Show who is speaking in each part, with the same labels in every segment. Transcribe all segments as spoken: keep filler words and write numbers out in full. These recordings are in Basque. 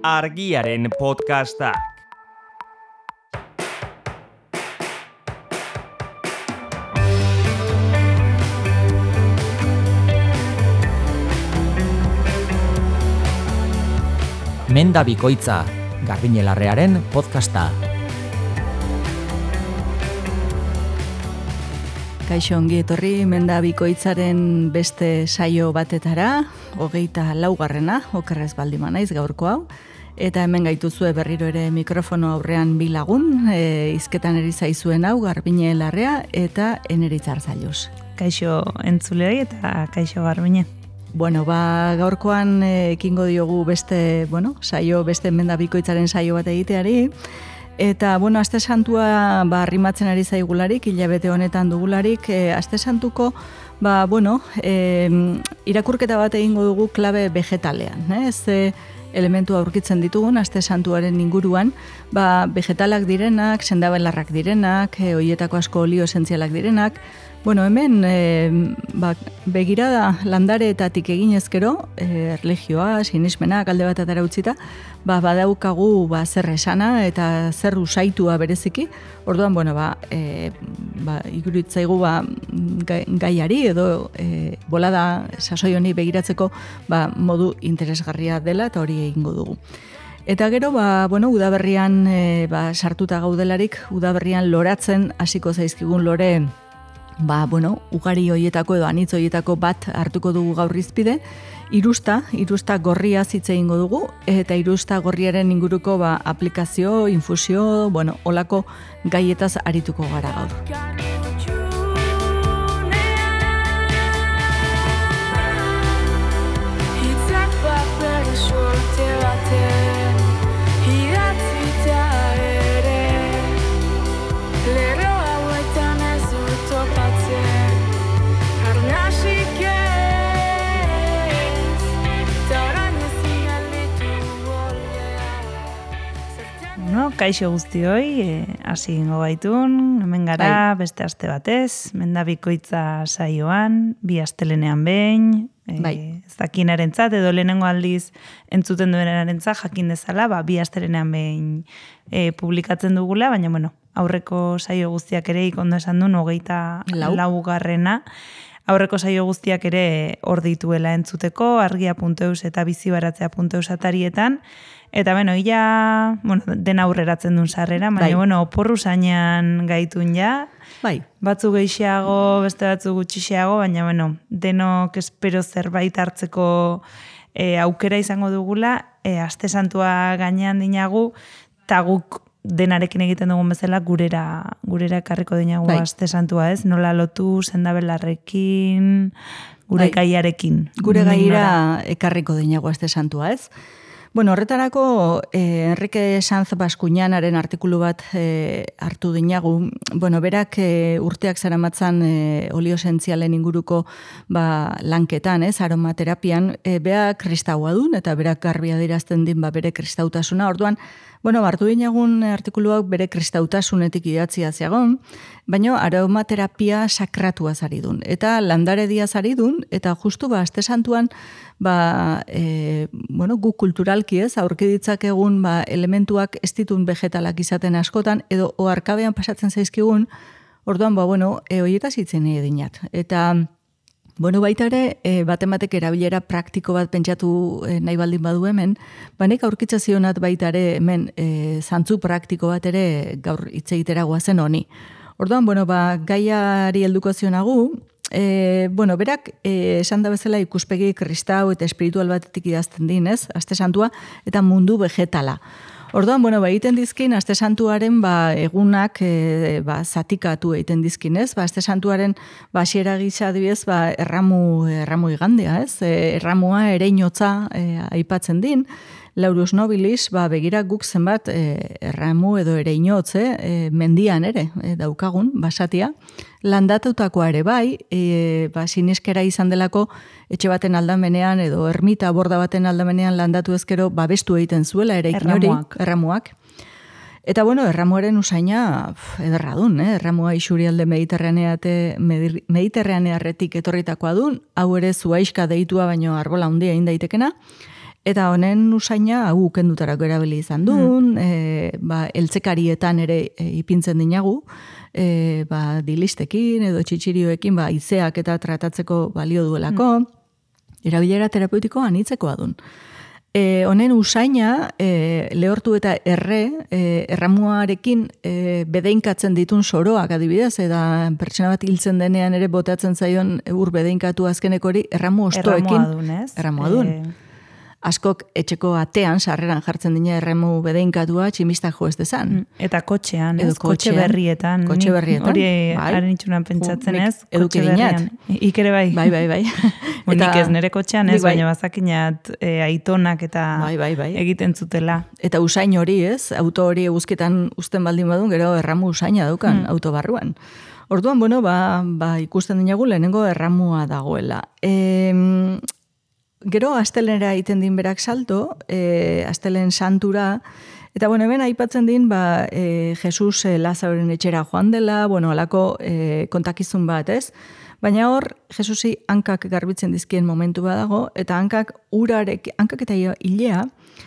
Speaker 1: Argiaren podcastak.
Speaker 2: Menda Bikoitza, Garbine Larrearen podcasta.
Speaker 3: Kaixo ongi etorri Menda Bikoitzaren beste saio batetara, hogeita laugarrena, okerrez baldima naiz gaurko hau, eta hemen gaituzue berriro ere mikrofono aurrean bi lagun, e, hizketan eri zaizuen hau, Garbine Larrea eta Eneritz Arzailuz.
Speaker 4: Kaixo entzuleoi eta kaixo Garbine.
Speaker 3: Bueno, ba, gaurkoan e, ekingo diogu beste, bueno, saio, beste Menda Bikoitzaren saio bat egiteari, eta, bueno, Aste Santua ba, arrimatzen ari zaigularik, hilabete honetan dugularik, e, Aste Santuko, ba, bueno, e, irakurketa bat egingo dugu klabe vegetalean, eh? Ze elementu aurkitzen ditugun Aste Santuaren inguruan, ba, vegetalak direnak, sendabelarrak direnak, e, hoietako asko olio esentzialak direnak. Bueno, hemen e, ba, begirada landareetatik egin ezkero, e, religioa, sinismenak alde batetara utzita, ba, badaukagu ba, zer esana eta zer usaitua bereziki. Orduan, bueno, ba, e, ba, ikuritzaigu ba, gaiari edo e, bolada sasoi honi begiratzeko ba, modu interesgarria dela eta hori egingo dugu. Eta gero, ba, bueno, udaberrian e, ba, sartuta gaudelarik, udaberrian loratzen hasiko zaizkigun lore ba, bueno, ugari hoietako edo anitz hoietako bat hartuko dugu gaur hizpide, irusta, irusta gorria hitz egingo dugu, eta irusta gorriaren inguruko ba, aplikazio, infusio, bueno, olako gaietaz arituko gara gaur.
Speaker 4: No, kaixo guztioi, hasi e, ingo gaitun, hemen gara bai. Beste aste batez, Menda Bikoitza saioan, bi astelenean behin, e, bai. Ez dakinarentzat edo lehenengo aldiz entzuten duenarentzat jakin dezala, ba, bi astelenean behin e, publikatzen dugula, baina bueno, aurreko saio guztiak ere ikondo esan duen hogeita lau. laugarrena, aurreko saio guztiak ere hor dituela entzuteko, argia puntu eus eta bizibaratzea puntu eus atarietan. Eta, bueno, ia, bueno, den aurreratzen duen sarrera, baina, bai. Bueno, oporru zainan gaitun ja.
Speaker 3: Bai.
Speaker 4: Batzu gehiago, beste batzu gutxiago, baina, bueno, denok espero zerbait hartzeko e, aukera izango dugula, e, Aste Santua gainean dinagu, eta guk denarekin egiten dugun bezala gurera, gurera ekarriko dinagu bai. Aste Santua, ez? Nola lotu, sendabelarrekin, gure bai. Gaiarekin.
Speaker 3: Gure gaira ekarriko dinagu Aste Santua, ez? Bueno, horretarako eh, Enrique Sanz Baskuñanaren artikulu bat eh, hartu dinagu. Bueno, berak eh, urteak zaramatzan eh, olio esentzialen inguruko ba, lanketan, ez, aromaterapian, eh, bea kristaua dun, eta berak garbi adierazten din ba, bere kristautasuna. Orduan, bueno, hartu dinagun artikuluak bere kristautasunetik idatzia ziagon, baina aromaterapia sakratua zari dun. Eta landare dia zari dun, eta justu ba, Aste Santuan, ba, e, bueno, gu kulturalki ez, aurki ditzakegun ba, elementuak ez ditun vegetalak izaten askotan, edo oarkabean pasatzen zaizkigun, orduan, ba, bueno, e, hoietaz hitzen edinat. Eta, bueno, baita ere, e, baten-batek erabilera praktiko bat pentsatu e, nahi baldin badu hemen, banek aurkitza zionat baita ere hemen e, zantzu praktiko bat ere gaur hitz egitera goazen honi. Orduan, bueno, ba, gaiari helduko zionagu, E, bueno, berak, e, esan da bezala ikuspegi kristau eta espiritual batetik idazten din, ez? Aste Santua eta mundu vegetala. Orduan, bueno, ba, egiten dizkin, Aste Santuaren ba, egunak e, ba, zatikatu egiten dizkin, ez? Ba, Aste Santuaren ba, hasiera gisa adibidez, ba, erramu, erramu igandea, ez? E, erramua ereinotza e, aipatzen din, Laurus Nobilis, ba, begira guk zenbat e, erramu edo ereinotze e, mendian ere e, daukagun, basatia. Landatutakoa ere bai, e, ba, sineskera izan delako etxe baten aldamenean edo ermita borda baten aldamenean landatu ezkero babestu egiten zuela ere hori, erramuak. Eta bueno, erramuaren usaina ederra dun, eh? Erramua isurialde mediterranearretik etorritakoa dun, hau ere zuaiska deitua baino arbola handia egin daitekena. Eta honen usaina hau ukendutarako erabili izan duen, mm. e, ba, eltzekarietan ere e, ipintzen dinagu, e, ba, dilistekin edo txitxirioekin ba, izeak eta tratatzeko balio duelako, mm. erabilera terapeutiko anitzekoa dun. E, honen usaina e, lehortu eta erre, e, erramuarekin e, bedeinkatzen ditun soroak adibidez, eta pertsona bat hiltzen denean ere botatzen zaion ur bedeinkatu azkeneko hori erramu ostoekin.
Speaker 4: Erramua dun, ez?
Speaker 3: Erramua dun. E... Askok etxeko atean, sarreran jartzen dina erremu bedeinkatua tximistak jo ez dezan.
Speaker 4: Eta kotxean, ez? Kotxe berrietan.
Speaker 3: Kotxe berrietan.
Speaker 4: Hori haren itxunan pentsatzen, ez?
Speaker 3: Eduki dinat.
Speaker 4: Ik ere bai.
Speaker 3: Bai, bai, bai.
Speaker 4: Nik ez nire kotxean, ez? Baina bazakinat e, aitonak eta
Speaker 3: bai, bai, bai.
Speaker 4: egiten zutela.
Speaker 3: Eta usain hori, ez? Auto hori eguzketan usten baldin badun, gero erramu usaina daukan mm. autobarruan. Orduan, bueno, ba, ba, ikusten dinagu lehenengo erramua dagoela. E, Gero, astelenera egiten din berak salto, e, astelen santura, eta bueno, hemen aipatzen din, ba, e, Jesus e, Lazaroren etxera joan dela, bueno, alako e, kontakizun bat, ez? Baina hor, Jesusi hankak garbitzen dizkien momentu badago, eta hankak urarek, hankak eta hilea,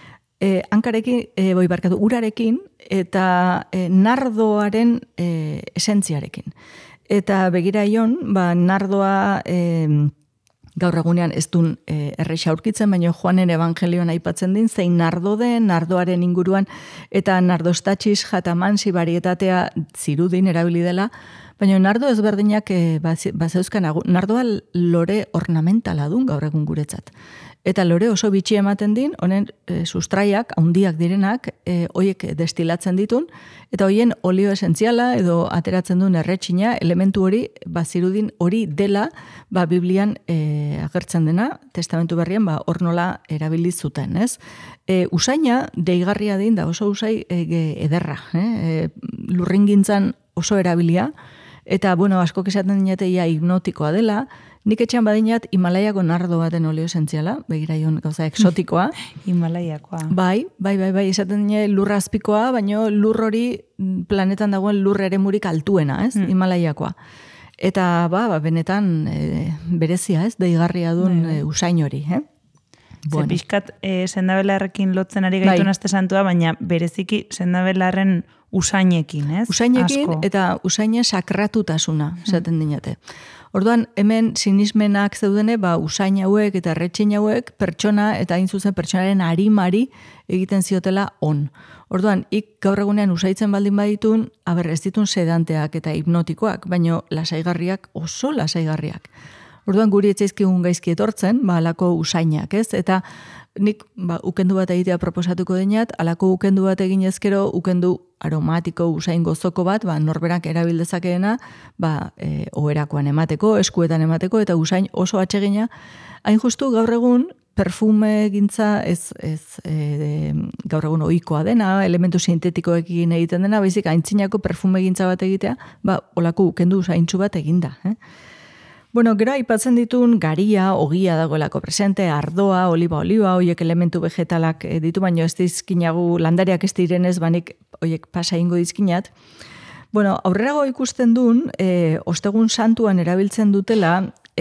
Speaker 3: e, hankarekin, e, boi barkatu, urarekin, eta e, nardoaren e, esentziarekin. Eta begira ion, ba, nardoa... E, gaur egunean ez dun e, erreixa aurkitzen, baina Joanen evangelioan aipatzen din, zein nardo den, nardoaren inguruan, eta nardostatxiz jatamansi barietatea zirudin erabili dela, baina nardo ezberdinak e, bazeuzkan, nardoa lore ornamentala dun gaur egun guretzat. Eta lore oso bitxi ematen din, honen e, sustraiak, handiak direnak, e, hoiek destilatzen ditun, eta hoien olio esentziala edo ateratzen duen erretxina, elementu hori, bazirudin hori dela, ba, Biblian e, agertzen dena, testamentu berrian, ba, hor nola erabili zuten, ez? E, usaina, deigarria din, da oso usai e, ederra, eh? e, lurringintzan oso erabilia, eta, bueno, asko esaten dinateia hipnotikoa dela, nik etxean badinat Himalaiako nardo baten olio esentziala, begira ion gauza eksotikoa.
Speaker 4: Himalaiakoa.
Speaker 3: Bai, bai, bai, bai, esaten dine lurra azpikoa, baina lur hori planetan dagoen lur eremurik altuena, ez? Mm. Himalaiakoa. Eta, ba, ba benetan e, berezia, ez? Deigarria duen e, usain hori, eh?
Speaker 4: Bueno. Ze pixkat e, sendabelarrekin lotzen ari gaitu bai. Nazte santua, baina bereziki sendabelarren usainekin, ez?
Speaker 3: Usainekin
Speaker 4: Asko.
Speaker 3: Eta usaine sakratutasuna, esaten dinate. Orduan, hemen sinismenak zeudene, ba, usain hauek eta erretxin hauek pertsona eta hain zuzen pertsonaren arimari egiten ziotela on. Orduan, ik gaur egunean usaitzen baldin baditun, aber ez ditun sedanteak eta hipnotikoak, baino lasaigarriak oso lasaigarriak. Orduan, guri etzaizkigun gaizki etortzen, ba, alako usainak, ez? Eta nik ba, ukendu bat egitea proposatuko dinat, alako ukendu bat egin ezkero, ukendu aromatiko usain gozoko bat, ba, norberak erabildezakeena, ba, e, oherakoan emateko, eskuetan emateko, eta usain oso atsegina. Hain justu gaur egun, perfume gintza ez, ez e, de, gaur egun ohikoa dena, elementu sintetikoekin egiten dena, baizik aintzinako perfume gintza bat egitea, ba, olako ukendu usaintxu bat eginda, eh? Bueno, gero aipatzen ditun garia, ogia dagoelako presente, ardoa, oliba, oliba, hoiek elementu vegetalak ditu, baino ez dizkinagu landariak ez direnez, banik hoiek pasa ingo dizkinat. Bueno, aurrerago ikusten duen, e, ostegun santuan erabiltzen dutela,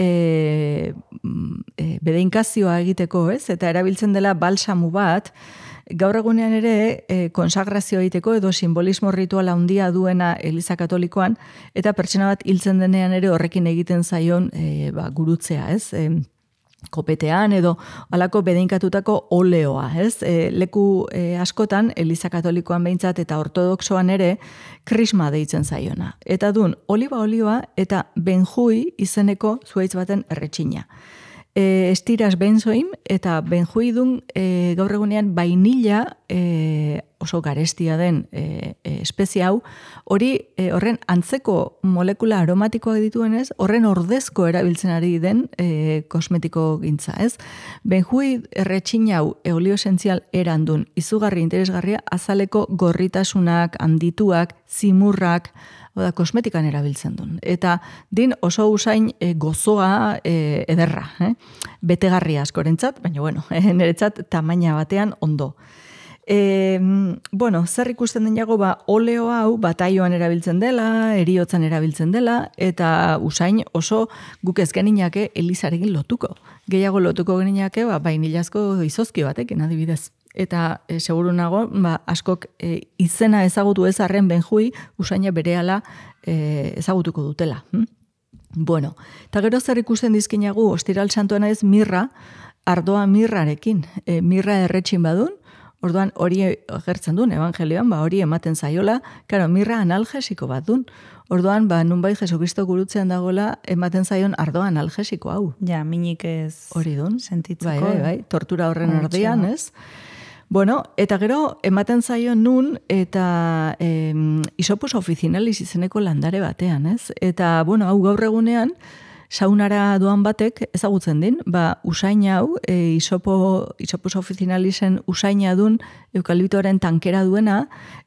Speaker 3: e, e, bedeinkazioa egiteko, ez? Eta erabiltzen dela balsamu bat, gaur egunean ere e, konsagrazio egiteko edo simbolismo rituala handia duena Eliza Katolikoan, eta pertsona bat hiltzen denean ere horrekin egiten zaion e, ba, gurutzea, ez? E, kopetean edo alako bedeinkatutako oleoa, ez? E, leku e, askotan Eliza Katolikoan behintzat eta ortodoxoan ere krisma deitzen zaiona. Eta dun, oliba olioa eta benjui izeneko zuhaitz baten erretxina. E, estiras benzoin eta benjuidun e, gaur egunean vainilla e, oso garestia den e, e, espezie hau, hori e, horren antzeko molekula aromatikoak dituenez, horren ordezko erabiltzen ari den e, kosmetiko gintza, ez? Benjuid erretxin hau eolio esentzial erandun, izugarri interesgarria, azaleko gorritasunak, handituak, zimurrak, da kosmetikan erabiltzen duen. Eta din oso usain e, gozoa e, ederra, eh? Betegarria askorentzat, baina bueno, niretzat tamaina batean ondo. E, bueno, zer ikusten den jago, ba, oleo hau bataioan erabiltzen dela, eriotzan erabiltzen dela, eta usain oso guk ez geninake Elizarekin lotuko. Gehiago lotuko geninake, ba, bainilazko izozki batekin adibidez. Eta e, seguru nago, ba, askok e, izena ezagutu ez arren benjui, usaina berehala e, ezagutuko dutela. Hm? Bueno, eta gero zer ikusten dizkinagu, ostiral santuana ez mirra, ardoa mirrarekin. E, mirra erretxin badun, orduan hori gertzen duen, evangelioan, ba, hori ematen zaiola, karo, mirra analgesiko bat dun. Orduan, ba, nunbai Jesucristo gurutzean dagoela, ematen zaion ardoa analgesiko hau.
Speaker 4: Ja, minik ez
Speaker 3: hori dun.
Speaker 4: Sentitzeko.
Speaker 3: Bai, bai, bai, tortura horren ardian, ez? Bueno, eta gero, ematen zaio nun, eta eh, isopos oficinalis izeneko landare batean, ez? Eta, bueno, hau gaur egunean, saunara doan batek ezagutzen din, ba, usain hau, e, isopo, isopos oficinalisen usaina dun eukaliptoaren tankera duena,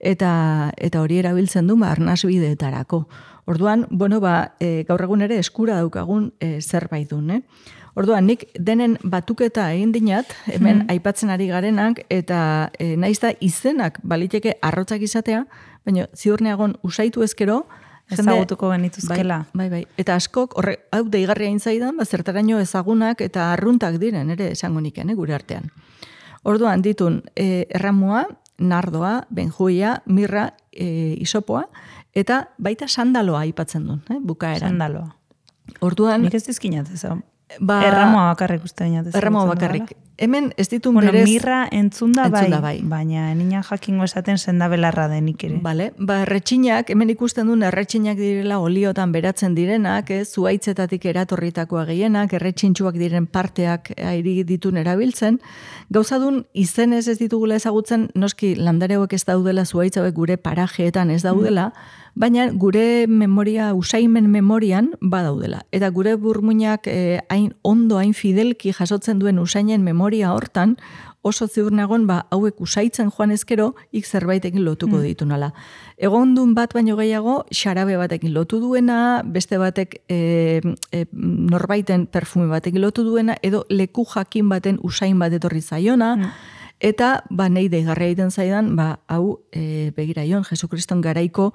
Speaker 3: eta eta hori erabiltzen du, ba, arnasbideetarako. Orduan, bueno, ba, e, gaur egun ere eskura daukagun e, zerbait dun, eh? Orduan, nik denen batuketa egin dinat, hemen hmm. aipatzen ari garenak, eta e, naiz da izenak baliteke arrotzak izatea, baina ziurneagon usaitu ezkero,
Speaker 4: ezagutuko genituzkela.
Speaker 3: Bai, bai, bai. Eta askok, horre, hau deigarria intzaidan, ba, zertaraino ezagunak eta arruntak diren, ere esango niken, eh, gure artean. Orduan, ditun, e, erramua, nardoa, benjuia, mirra, e, isopoa, eta baita sandaloa aipatzen duen, eh, bukaeran.
Speaker 4: Sandaloa.
Speaker 3: Orduan...
Speaker 4: Nik ez dizkinat ez,
Speaker 3: ba,
Speaker 4: erramoa bakarrik uste dinat.
Speaker 3: Erramoa bakarrik. Hemen ez ditun
Speaker 4: bueno,
Speaker 3: berez...
Speaker 4: mirra entzunda,
Speaker 3: entzunda
Speaker 4: bai,
Speaker 3: bai,
Speaker 4: baina nina jakingo esaten sendabelarra denik ere.
Speaker 3: Vale, ba, erretxinak, hemen ikusten duen erretxinak direla oliotan beratzen direnak, eh, zuaitzetatik eratorritakoa gehienak, erretxintxuak diren parteak airi ditun erabiltzen. Gauza dun, izenez ez ditugula ezagutzen, noski landareoek ez daudela, zuaitz hauek gure parajeetan ez daudela, mm. baina gure memoria, usaimen memorian badaudela. Eta gure burmuinak eh, hain ondo, hain fidelki jasotzen duen usainen memoria hortan, oso ziur nagon, ba, hauek usaitzen joan ezkero, ik zerbaitekin lotuko mm. ditunala. Egon dun bat baino gehiago, xarabe batekin lotu duena, beste batek e, e, norbaiten perfume batekin lotu duena, edo leku jakin baten usain bat etorri zaiona, mm. eta ba, nahi deigarria egiten zaidan, ba, hau e, begiraion, Jesukriston garaiko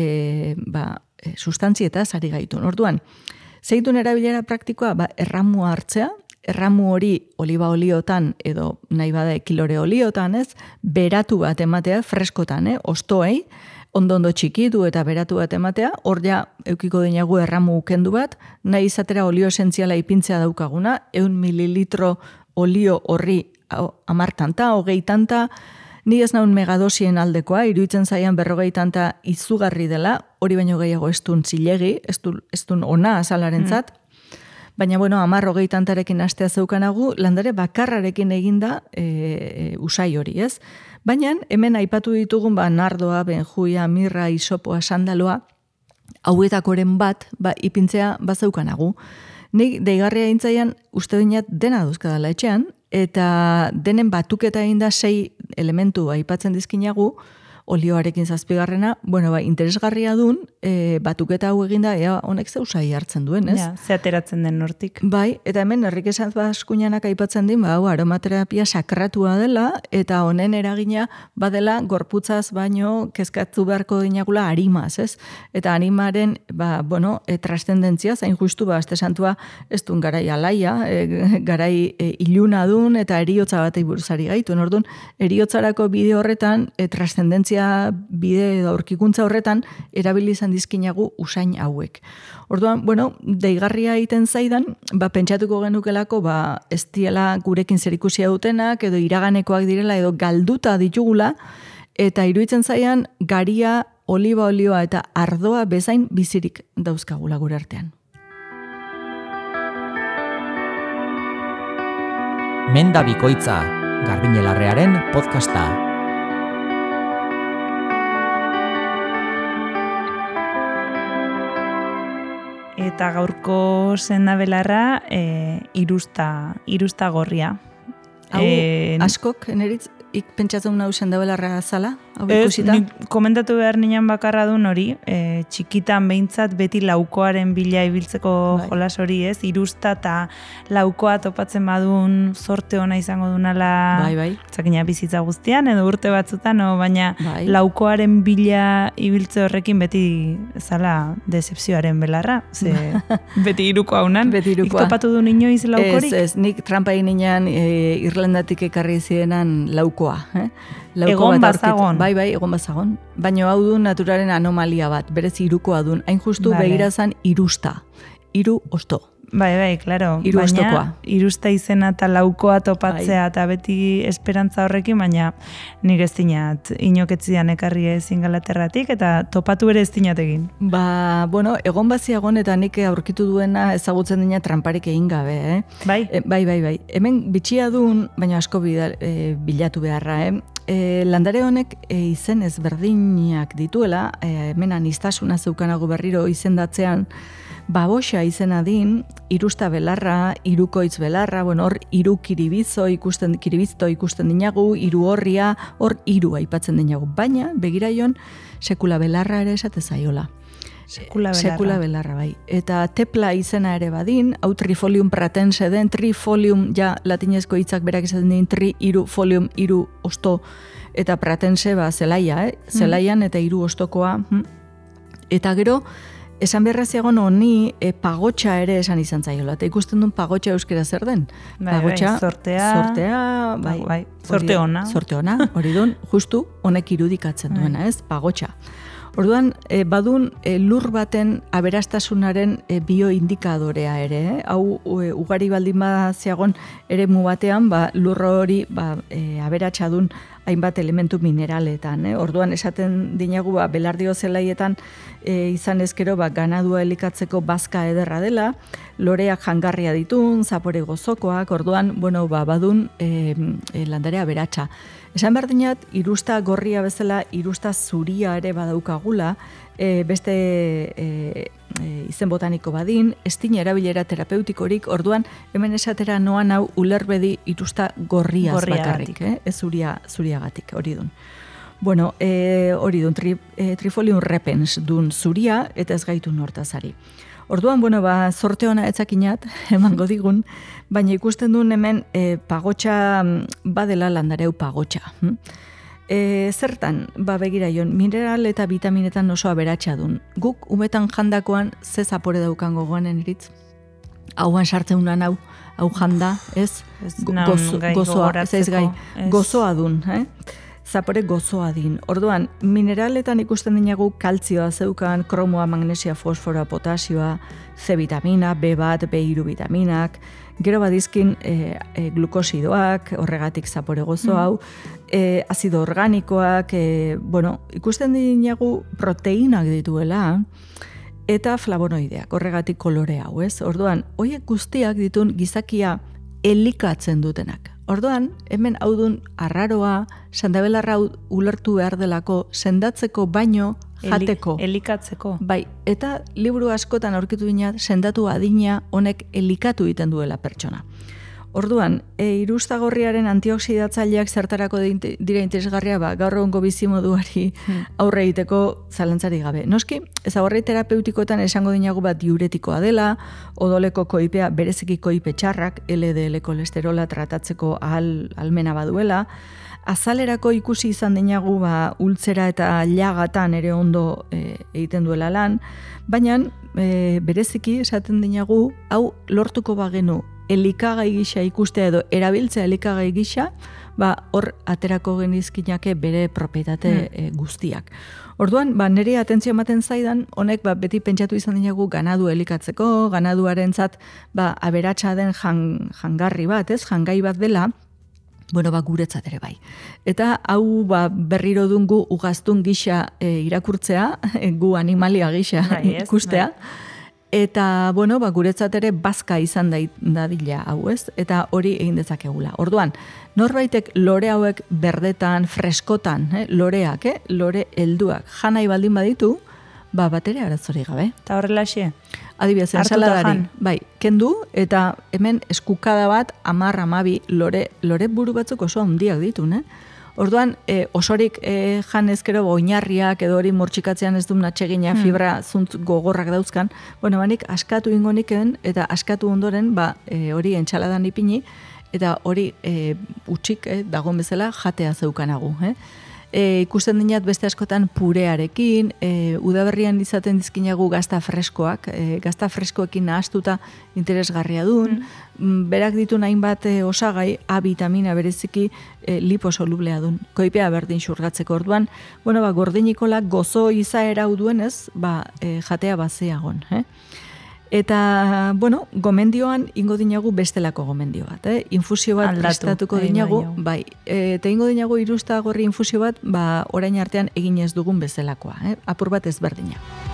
Speaker 3: e, ba, e, sustantzia sari gaitun. Orduan, zeitun erabilera praktikoa, ba, erramua hartzea, erramu hori oliba oliotan edo nahi bada kilore oliotan, ez, beratu bat ematea, freskotan, eh, ostoei, ondo-ondo txikitu eta beratu bat ematea, hor ja eukiko dinagu erramu ukendu bat, nahi izatera olio esentziala ipintzea daukaguna, eun mililitro olio horri amartanta, hogei tanta, ni ez naun megadosien aldekoa, iruditzen zaian berrogei tanta izugarri dela, hori baino gehiago ez dun zilegi, ez dun, ez dun ona azalaren zat, mm. Baina, bueno, amar hogei tantarekin astea zeukanagu, landare bakarrarekin eginda e, usai hori, ez? Baina, hemen aipatu ditugun, ba, nardoa, benjuia, mirra, isopoa, sandaloa, hauetakoren bat, ba, ipintzea bazeukanagu. Nik deigarria intzaian, uste dinat dena duzkadala etxean, eta denen batuketa eginda sei elementu aipatzen dizkinagu, olioarekin zazpigarrena, bueno, ba, interesgarria dun, e, batuketa hau eginda, ea honek zeusai hartzen duen, ez?
Speaker 4: Ja, ze ateratzen den nortik.
Speaker 3: Bai, eta hemen Enrique Sanz Baskuñanak aipatzen din, ba, hau aromaterapia sakratua dela, eta honen eragina badela gorputzaz baino kezkatu beharko dinagula harimaz, ez? Eta harimaren, ba, bueno, e, trascendentzia, zain justu, ba, azte santua ez duen garai alaia, e, garai e, iluna dun, eta eriotza batei buruzari gaitu. Orduan, eriotzarako bide horretan, e, trascendentzia bide edo aurkikuntza horretan erabili izan dizkinagu usain hauek. Orduan, bueno, deigarria egiten zaidan, ba, pentsatuko genukelako, ba, ez diela gurekin zerikusia dutenak, edo iraganekoak direla, edo galduta ditugula, eta iruditzen zaian garia, oliba olioa eta ardoa bezain bizirik dauzkagula gure artean.
Speaker 2: Menda Bikoitza, Garbiñelarrearen podcasta.
Speaker 4: Eta gaurko sendabelarra e, irusta, irusta gorria.
Speaker 3: Hau, e, askok, eneritz, ik pentsatzen hau sendabelarra zala, hau ikusita?
Speaker 4: Ez, nik komentatu behar nian bakarra duen hori, e, txikitan behintzat beti laukoaren bila ibiltzeko bai. Jolas hori ez, irusta eta laukoa topatzen badun sorte ona izango dunala
Speaker 3: bai, bai.
Speaker 4: Zakina bizitza guztian edo urte batzutan, no, baina
Speaker 3: bai.
Speaker 4: Laukoaren bila ibiltze horrekin beti zala decepzioaren belarra, ze beti iruko haunan,
Speaker 3: beti irukoa.
Speaker 4: Iktopatu du inoiz laukorik?
Speaker 3: Ez, ez, nik trampa inean e, Irlandatik ekarri zienan laukoa. Eh? Lauko
Speaker 4: egon
Speaker 3: bat
Speaker 4: bazagon.
Speaker 3: Bai, bai, egon bazagon. Baina hau du naturaren anomalia bat, berez irukoa dun. Hain justu vale. Begirazan irusta, iru osto.
Speaker 4: Bai, bai, klaro.
Speaker 3: Iru ostokoa.
Speaker 4: Irusta izena eta laukoa topatzea bai. Eta beti esperantza horrekin, baina nik ez dinat inoketzian ekarri ezin Galaterratik eta topatu ere ez dinat egin.
Speaker 3: Ba, bueno, egon baziagon eta nik aurkitu duena ezagutzen dina tramparik egin gabe, eh?
Speaker 4: Bai?
Speaker 3: E, bai, bai, bai. Hemen bitxia dun, baina asko bidal, e, bilatu beharra, eh? E, landare honek e, izen ezberdinak dituela, e, hemen anistasuna zeukanago berriro izendatzean, baboxa izena din, irusta belarra, irukoitz belarra, bueno, hor iru kiribizo ikusten, kiribizto ikusten dinagu, iru horria, hor iru aipatzen dinagu. Baina, begiraion, sekula belarra ere esate zaiola.
Speaker 4: Sekula belarra.
Speaker 3: Sekula belarra, bai. Eta tepla izena ere badin, hau trifolium pratense den, trifolium, ja, latinezko hitzak berak izaten din, tri, iru, folium, iru, osto, eta pratense, ba, zelaia, eh? Zelaian eta iru ostokoa. Hm? Eta gero, esan beharraziagon honi e, pagotxa ere esan izan zaiola. Eta ikusten duen pagotxa euskera zer den?
Speaker 4: Bai,
Speaker 3: pagotxa,
Speaker 4: bai, sortea.
Speaker 3: Sortea, bai.
Speaker 4: bai sorte ona.
Speaker 3: Sorte ona, hori duen, justu honek irudikatzen duena, ez? Pagotxa. Orduan, e, badun e, lur baten aberastasunaren e, bioindikadorea ere, eh? Hau e, ugari baldin baziagon ere mu batean, ba, lur hori ba, e, aberatsadun hainbat elementu mineraletan. Eh? Orduan, esaten dinagu, ba, belardio zelaietan e, izan ezkero, ba, ganadua elikatzeko bazka ederra dela, loreak jangarria ditun, zapore gozokoak, orduan, bueno, ba, badun e, e, landarea aberatsa. Esan behar dinat, irusta gorria bezala, irusta zuria ere badaukagula, e, beste e, e, izen botaniko badin, estin erabilera terapeutikorik, orduan hemen esatera noan hau ulerbedi irusta gorriaz bakarrik, eh? Ez zuria, zuriagatik, hori dun. Bueno, e, hori dun, tri, e, trifolium repens dun zuria eta ez gaitu nortazari. Orduan, bueno, ba, sorte ona etzakinat, emango digun, baina ikusten duen hemen e, pagotxa badela landareu pagotxa. E, zertan, ba, begira jon, mineral eta vitaminetan oso aberatsa dun. Guk, umetan jandakoan, ze zapore daukan gogoanen eritz? Hauan sartzen unan hau, hau janda, ez?
Speaker 4: Ez gozo, gai
Speaker 3: gozoa, ez gai,
Speaker 4: ez.
Speaker 3: gozoa dun, eh? Zapore gozoa din. Orduan, mineraletan ikusten dinagu kaltzioa zeukan, kromoa, magnesia, fosfora, potasioa, C vitamina, B bat, B hiru vitaminak, gero badizkin e, e, glukosidoak, horregatik zapore gozo hau, e, azido organikoak, e, bueno, ikusten dinagu proteinak dituela, eta flavonoideak, horregatik kolore hau, ez? Orduan, hoiek guztiak ditun gizakia elikatzen dutenak. Orduan, hemen hau dun arraroa, sandabelarra ulertu behar delako, sendatzeko baino jateko.
Speaker 4: Elikatzeko.
Speaker 3: Bai, eta liburu askotan aurkitu dina, sendatu adina honek elikatu egiten duela pertsona. Orduan, e, irustagorriaren antioxidatzaileak zertarako dira interesgarria, ba, gaur egungo bizimoduari aurre egiteko zalantzari gabe. Noski, ezaugarri terapeutikoetan esango dinagu bat diuretikoa dela, odoleko koipea, bereziki koipe txarrak, L D L kolesterola tratatzeko ahal, almena baduela, azalerako ikusi izan dinagu ba, ultzera eta llagatan ere ondo e, egiten duela lan, baina e, bereziki esaten dinagu, hau lortuko bagenu, elikagai gisa ikustea edo erabiltzea elikagai gisa, ba, hor aterako genizkinake bere propietate mm. e, guztiak. Orduan, ba, nire atentzio ematen zaidan, honek ba, beti pentsatu izan dinagu ganadu elikatzeko, ganaduarentzat ba, aberatsa den jan, jangarri bat, ez, jangai bat dela, bueno, ba, guretzat ere bai. Eta hau ba, berriro dungu ugaztun gisa e, irakurtzea, gu animalia gisa bai, ikustea, bai. Eta, bueno, ba, guretzat ere bazka izan dadila hau, ez? Eta hori egin dezakegula. Orduan, norbaitek lore hauek berdetan, freskotan, eh? loreak, eh? lore helduak, janai baldin baditu, ba, batere arazori gabe.
Speaker 4: Eta horrela xe?
Speaker 3: Adibidez, ensaladari, bai, kendu, eta hemen eskukada bat, amar, amabi, lore, lore buru batzuk oso handiak ditu, ne? Orduan, e, osorik e, jan ezkero oinarriak edo hori mortxikatzean ez duen atsegina fibra zuntz gogorrak dauzkan, bueno, banik askatu ingo niken, eta askatu ondoren, ba, e, hori entxaladan ipini, eta hori e, utxik e, dagoen bezala jatea zeukanagu. Eh? E, ikusten dinat beste askotan purearekin, e, udaberrian izaten dizkinagu gazta freskoak, e, gazta freskoekin nahastuta interesgarria duen, mm. berak ditu hainbat e, osagai, A vitamina bereziki e, liposolublea duen, koipea berdin xurgatzeko orduan, bueno, ba, gordinikola gozo izaera duenez, ba, e, jatea bazeagon, eh? Eta, bueno, gomendioan ingo dinagu bestelako gomendio bat, eh? Infusio bat
Speaker 4: Aldatu,
Speaker 3: prestatuko dinagu, bai, e, eta ingo dinagu irusta gorri infusio bat, ba, orain artean egin ez dugun bezalakoa, eh? Apur bat ezberdina.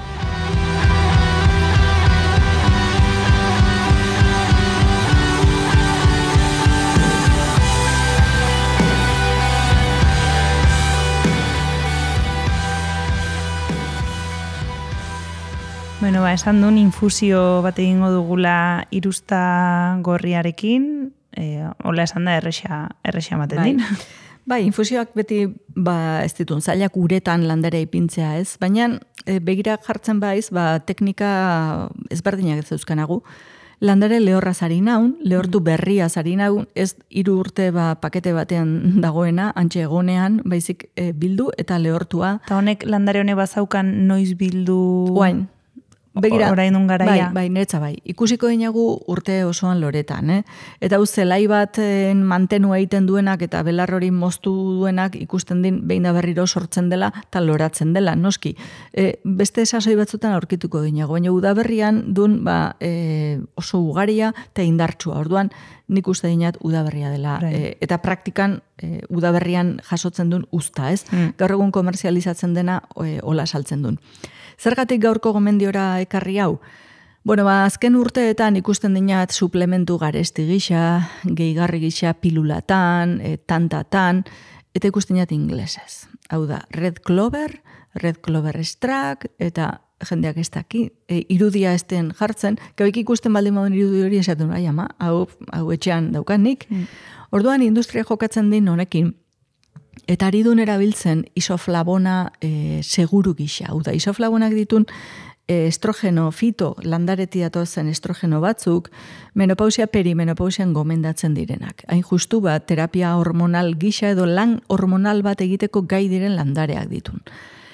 Speaker 4: Bueno, ba, esan duen infusio bat egingo dugula irusta gorriarekin, e, hola esan da erresa, erresa ematen
Speaker 3: bai.
Speaker 4: din.
Speaker 3: Bai, infusioak beti, ba, ez ditun, zailak uretan landera ipintzea ez, baina e, begira jartzen baiz, ba, teknika ezberdinak ez euskanagu, landare lehorra zari naun, lehortu berria zari naun, ez hiru urte ba, pakete batean dagoena, antxe egonean, baizik e, bildu eta lehortua.
Speaker 4: Eta honek landare honek bazaukan noiz bildu...
Speaker 3: Oain. Begira,
Speaker 4: orain dun garaia.
Speaker 3: Bai, bai, niretza bai. Ikusiko dinagu urte osoan loretan, eh? Eta hau zelai baten mantenu egiten duenak eta belar hori moztu duenak ikusten din behin da berriro sortzen dela eta loratzen dela, noski. E, beste sasoi batzutan aurkituko dinagu, baina udaberrian dun ba, e, oso ugaria eta indartsua. Orduan, nik uste dinat udaberria dela. E, eta praktikan e, udaberrian jasotzen duen uzta, ez? Mm. Gaur egun komerzializatzen dena e, hola saltzen duen. Zergatik gaurko gomendiora ekarri hau? Bueno, ba, azken urteetan ikusten dinat suplementu garesti gisa, gehigarri gisa pilulatan, e, tantatan, eta ikusten dinat inglesez. Hau da, Red Clover, Red Clover Extract, eta jendeak ez daki, e, irudia esten jartzen, gauik ikusten baldin modun irudi hori esatun, ai ama, hau, hau etxean daukanik. Mm. Orduan, industria jokatzen din honekin, eta ari duen erabiltzen isoflavona e, seguru gisa. Hau da, isoflavonak ditun e, estrogeno, fito, landareti datozen estrogeno batzuk, menopausia perimenopausian gomendatzen direnak. Hain justu bat, terapia hormonal gisa edo lan hormonal bat egiteko gai diren landareak ditun.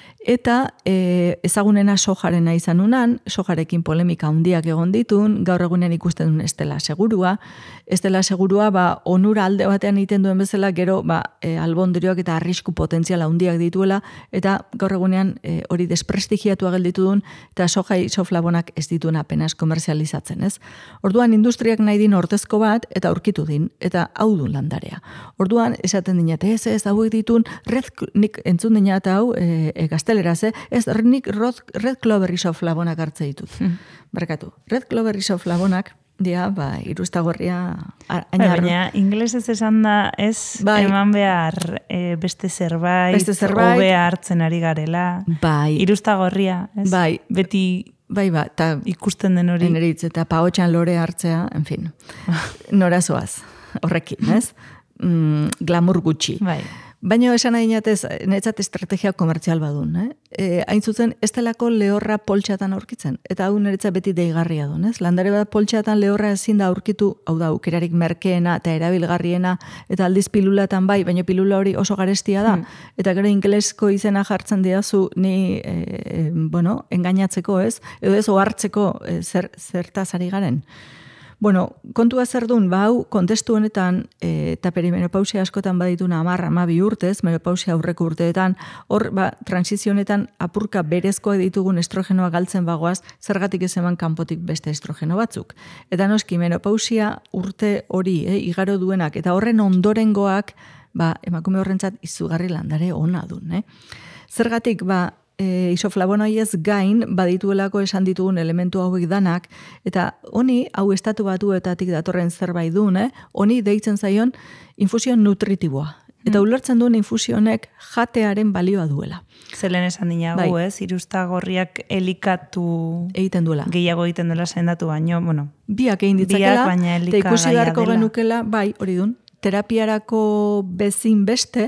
Speaker 3: Eta e, ezagunena sojarena izan unan, sojarekin polemika handiak egon ditun, gaur egunen ikusten duen estela segurua. Estela segurua, ba, onura alde batean egiten duen bezala, gero ba, e, albondrioak eta arrisku potentziala handiak dituela, eta gaur egunean e, hori desprestigiatua gelditu duen, eta soja isoflavonak ez dituen apenas komerzializatzen, ez? Orduan, industriak nahi din ordezko bat, eta aurkitu din, eta hau duen landarea. Orduan, esaten dinate, ez ez, hauek ditun, red, nik entzun dinat hau, e, e, gazteleraz, eh? ez nik Red Clover isoflavonak hartze ditut. Hmm. Barkatu, Red Clover isoflavonak, dia, ba, irustagorria ainarro.
Speaker 4: Baina, inglesez esan da, ez bai. Eman behar e, beste zerbait,
Speaker 3: beste zerbait,
Speaker 4: hobea hartzen ari garela.
Speaker 3: Bai.
Speaker 4: Irustagorria, ez?
Speaker 3: Bai.
Speaker 4: Beti
Speaker 3: bai, ba, ta,
Speaker 4: ikusten den hori.
Speaker 3: Eneritz, eta paotxan lore hartzea, en fin. Norazoaz, horrekin, ez? Mm, glamour gutxi.
Speaker 4: Bai.
Speaker 3: Baina esan nahi natez, netzat estrategia komertzial badun, eh? E, hain zuzen, ez delako lehorra poltsatan aurkitzen. Eta hau neretzat beti deigarria duen, ez? Landare bat poltsatan lehorra ezin da aurkitu, hau da, aukerarik merkeena eta erabilgarriena, eta aldiz pilulatan bai, baina pilula hori oso garestia da. Hmm. Eta gero inglesko izena jartzen diazu ni, e, bueno, engainatzeko, ez? Edo ez ohartzeko e, zer, zertaz ari garen. Bueno, kontua zer duen, ba, hau, kontestu honetan, e, eta perimenopausia askotan badituna hamar, hamabi urtez, menopausia aurreko urteetan, hor, ba, transizionetan apurka berezkoa ditugun estrogenoa galtzen bagoaz, zergatik ez eman kanpotik beste estrogeno batzuk. Eta noski, menopausia urte hori, eh, igaro duenak, eta horren ondorengoak, ba, emakume horrentzat izugarri landare ona duen, eh? Zergatik, ba, E, isoflavonoiez gain badituelako esan ditugun elementu hauek danak, eta honi, hau estatu batuetatik datorren zerbait duen, eh? Honi deitzen zaion infusio nutritiboa. Eta hmm. ulertzen duen infusionek jatearen balioa duela.
Speaker 4: Zelen esan dinagu, bai. Ez? Irustagorriak elikatu
Speaker 3: egiten duela.
Speaker 4: Gehiago egiten duela zaindatu baino, bueno.
Speaker 3: Biak egin ditzakela,
Speaker 4: eta
Speaker 3: ikusi beharko genukela, bai, hori dun, terapiarako bezin beste,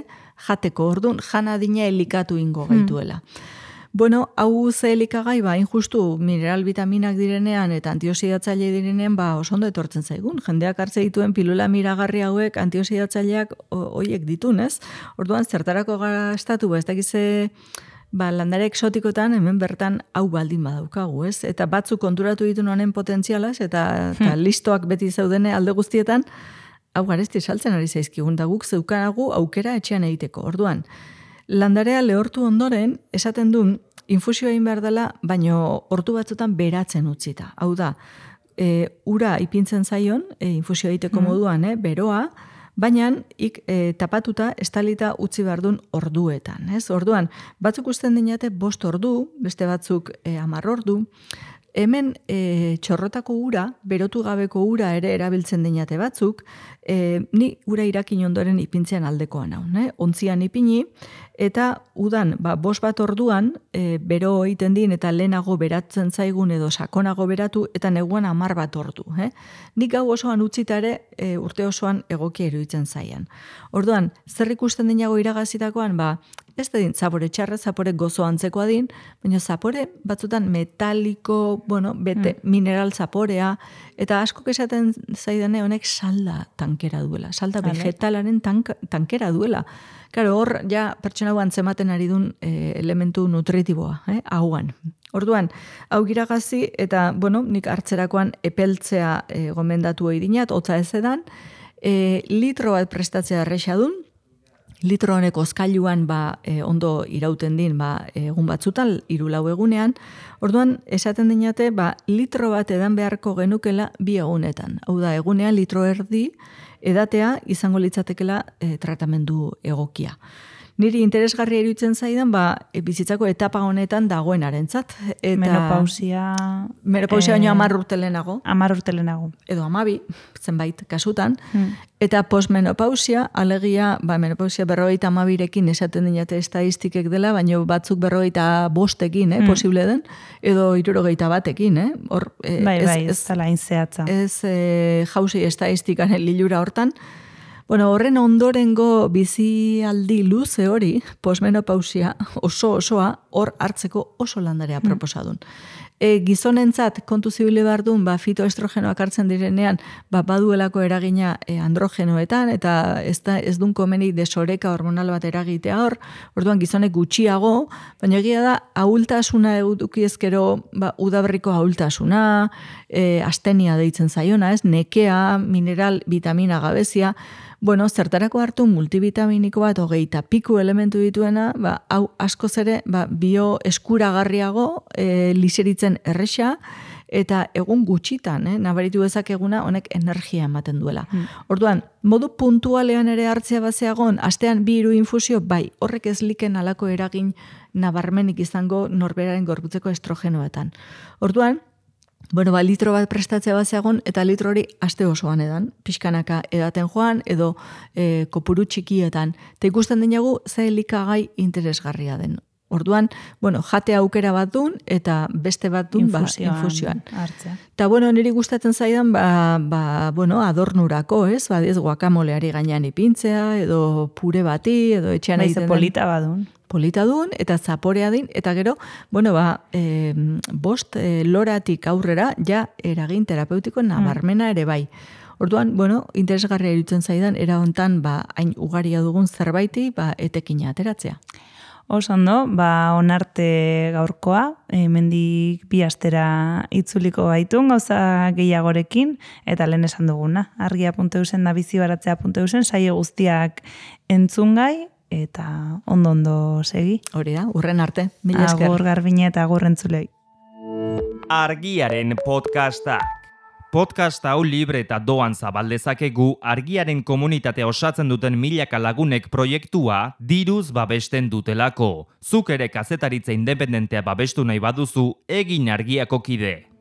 Speaker 3: jateko, orduan jana adina elikatu ingo gaituela. Bueno, hau ze elikagai, ba, injustu mineral vitaminak direnean eta antioxidatzaile direnean, ba, oso ondo etortzen zaigun. Jendeak hartze dituen pilula miragarri hauek antioxidatzaileak hoiek ditun, ez? Orduan, zertarako gastatu, ba, ez dakize, ba, landare eksotikotan hemen bertan hau baldin badaukagu, ez? Eta batzuk konturatu ditu honen potentzialaz, eta, eta listoak beti zaudene alde guztietan, hau garesti saltzen ari zaizkigun, da guk zeukanagu aukera etxean egiteko. Orduan, landarea lehortu ondoren, esaten du, infusioa egin behar dela, baino ordu batzutan beratzen utzita. Hau da, e, ura ipintzen zaion, e, infusioa egiteko mm. moduan, e, beroa, baina ik, e, tapatuta, estalita utzi behar duen orduetan. Ez? Orduan, batzuk usten dinate bost ordu, beste batzuk e, hamar ordu, hemen e, txorrotako ura, berotu gabeko ura ere erabiltzen dinate batzuk, e, ni ura irakin ondoren ipintzean aldekoan hau, ne? Ontzian ipini, eta udan, ba, bost bat orduan, e, bero egiten din eta lehenago beratzen zaigun edo sakonago beratu, eta neguan hamar bat ordu. Eh? Nik gau osoan utzita ere e, urte osoan egokia iruditzen zaian. Orduan, zer ikusten dinago iragazitakoan, ba, ez da din, zapore txarra, zapore gozo antzekoa din, baina zapore batzutan metaliko, bueno, bete, mm. mineral zaporea, eta askok esaten zaidane honek salda tankera duela, salda vale. Vegetalaren tank, tankera duela. Claro, hor, ja, pertsona guan zematen ari duen eh, elementu nutritiboa, eh, hauan. Orduan, hau giragazi, eta, bueno, nik hartzerakoan epeltzea eh, gomendatu hori dinat, hotza ez edan, eh, litro bat prestatzea erresa dun, litro honek oskailuan ba, e, ondo irauten din ba, egun batzutan, hiru lau egunean, orduan esaten dinate ba, litro bat edan beharko genukela bi egunetan. Hau da, egunean litro erdi edatea izango litzatekela e, tratamendu egokia. Niri interesgarria iruditzen zaidan, ba, e, bizitzako etapa honetan dagoenarentzat. Eta
Speaker 4: menopausia...
Speaker 3: Menopausia baino hamar urte lehenago.
Speaker 4: Hamar urte lehenago.
Speaker 3: Edo hamabi, zenbait kasutan.
Speaker 4: Hmm.
Speaker 3: Eta postmenopausia, alegia, ba, menopausia berrogeita hamabirekin esaten dinate estadistikek dela, baina batzuk berrogeita bostekin, eh, hmm. posible den, edo hirurogeita batekin, eh? Hor, eh,
Speaker 4: bai,
Speaker 3: ez,
Speaker 4: bai, ez,
Speaker 3: ez
Speaker 4: tala inzehatza.
Speaker 3: Ez eh, jauzi estadistikaren lilura hortan. Bueno, horren ondorengo bizialdi luze hori, postmenopausia oso osoa, hor hartzeko oso landarea proposadun. E, gizonentzat kontu zibile behar duen, ba, fitoestrogenoak hartzen direnean, ba, baduelako eragina e, androgenoetan, eta ez, da, ez duen komeni desoreka hormonal bat eragitea hor, orduan gizonek gutxiago, baina egia da, ahultasuna eduki ezkero, ba, udaberriko ahultasuna, e, astenia deitzen zaiona, ez, nekea, mineral, vitamina gabezia, bueno, zertarako hartu multivitaminiko bat hogeita piku elementu dituena, ba, hau askoz ere ba, bio eskuragarriago e, liseritzen erresa, eta egun gutxitan, eh, nabaritu dezakeguna honek energia ematen duela. Hmm. Orduan, modu puntualean ere hartzea bazeagon, astean bi hiru infusio, bai, horrek ez liken alako eragin nabarmenik izango norberaren gorputzeko estrogenoetan. Orduan, bueno, ba, litro bat prestatzea bazeagon, eta litro hori aste osoan edan, pixkanaka edaten joan, edo e, kopuru txikietan. Eta ikusten dinagu, ze elikagai interesgarria den. Orduan, bueno, jate aukera bat dun, eta beste bat dun, infusioan, ba, infusioan.
Speaker 4: Hartzea.
Speaker 3: Eta, bueno, niri gustatzen zaidan, ba, ba, bueno, adornurako, ez? Ba, ez guakamoleari gainean ipintzea, edo pure bati, edo etxean egiten den.
Speaker 4: Polita badun.
Speaker 3: Polita duen, eta zaporea din, eta gero, bueno, ba, e, bost e, loratik aurrera, ja, eragin terapeutiko nabarmena ere bai. Orduan, bueno, interesgarria iruditzen zaidan, era hontan, ba, hain ugaria dugun zerbaiti, ba, etekina ateratzea.
Speaker 4: Oso ondo, ba, onarte gaurkoa, e, mendik bi astera itzuliko gaitun, gauza gehiagorekin, eta lehen esan duguna. argia puntu eusen da bizibaratzea puntu eusen, saio guztiak entzungai, eta ondo-ondo segi.
Speaker 3: Hori da, urren arte. Mila esker.
Speaker 4: Agur Garbine eta agur entzulei.
Speaker 1: Argiaren podcastak. Podcast hau libre eta doan zabaldezakegu Argiaren komunitatea osatzen duten milaka lagunek proiektua diruz babesten dutelako. Zuk ere kazetaritza independentea babestu nahi baduzu, egin Argiako kide.